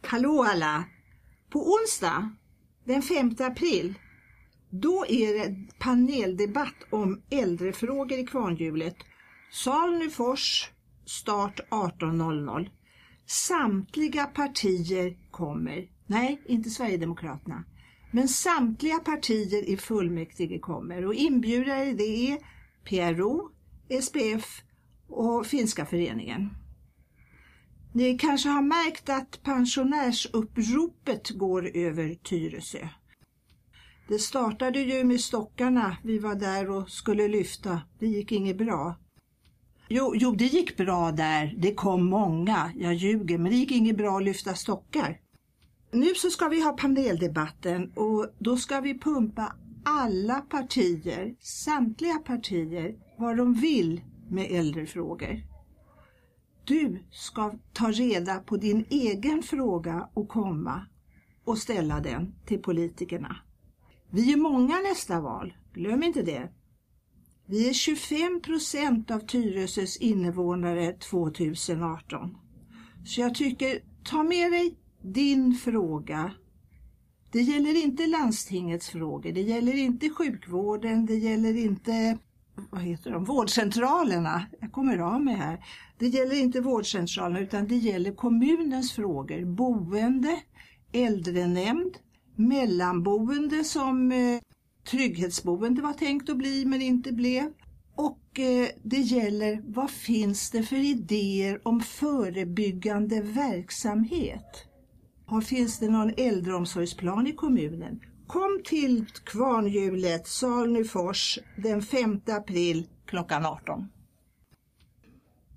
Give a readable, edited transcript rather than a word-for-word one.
Hallå alla! På onsdag, den 5 april, då är det paneldebatt om äldrefrågor i Kvarnhjulet. Sal Nyfors, start 18.00. Samtliga partier kommer. Nej, inte Sverigedemokraterna. Men samtliga partier i fullmäktige kommer. Och inbjudare det är PRO, SPF och Finska föreningen. Ni kanske har märkt att pensionärsuppropet går över Tyresö. Det startade ju med stockarna. Vi var där och skulle lyfta. Det gick inget bra. Jo, det gick bra där. Det kom många. Jag ljuger, men det gick inget bra att lyfta stockar. Nu så ska vi ha paneldebatten och då ska vi pumpa alla partier, samtliga partier, vad de vill med äldrefrågor. Du ska ta reda på din egen fråga och komma och ställa den till politikerna. Vi är många nästa val, glöm inte det. Vi är 25% av Tyresös invånare 2018. Så jag tycker, ta med dig din fråga. Det gäller inte landstingets frågor, det gäller inte sjukvården, det gäller inte vårdcentralerna. Jag kommer av mig här. Det gäller inte vårdcentralerna utan det gäller kommunens frågor. Boende, äldrenämnd, mellanboende som trygghetsboende var tänkt att bli men inte blev. Och det gäller vad finns det för idéer om förebyggande verksamhet? Finns det någon äldreomsorgsplan i kommunen? Kom till Kvarnhjulet, Sal Nyfors, den 5 april klockan 18.